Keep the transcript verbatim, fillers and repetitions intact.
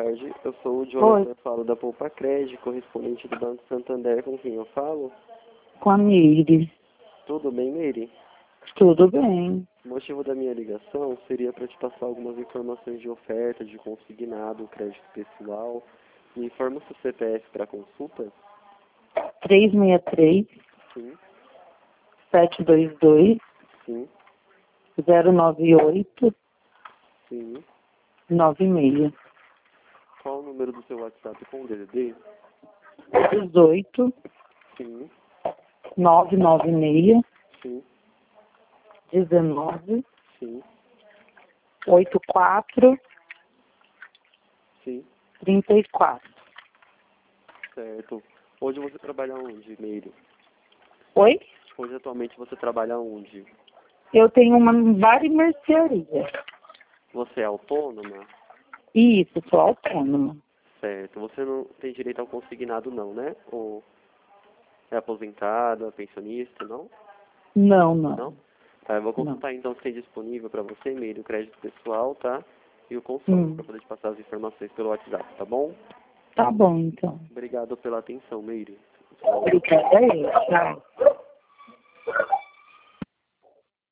tarde. Eu sou o Oi. Jonathan, falo da Poupa Cred, correspondente do Banco Santander, com quem eu falo. Com a Meire. Tudo bem, Meire? Tudo bem. O motivo da minha ligação seria para te passar algumas informações de oferta, de consignado, crédito pessoal. Me informa o seu C P F para consulta? três seis três, Sim, sete dois dois, sim, zero nove oito, sim. nove seis. Qual o número do seu WhatsApp com o D D D? dezoito, Sim, nove nove seis, sim, dezenove, sim, oitenta e quatro, sim. trinta e quatro. Certo. Hoje você trabalha onde, Meire? Oi? Hoje atualmente você trabalha onde? Eu tenho uma várias mercearia. Você é autônoma? Isso, sou autônoma. Certo. Você não tem direito ao consignado não, né? Ou é aposentada, pensionista, não? Não, não. Não? Tá, eu vou Não. consultar então se tem disponível para você, Meire, o crédito pessoal, tá? E o consórcio, Hum. para poder te passar as informações pelo WhatsApp, tá bom? Tá bom, então. Obrigado pela atenção, Meire. Obrigada aí. Tchau.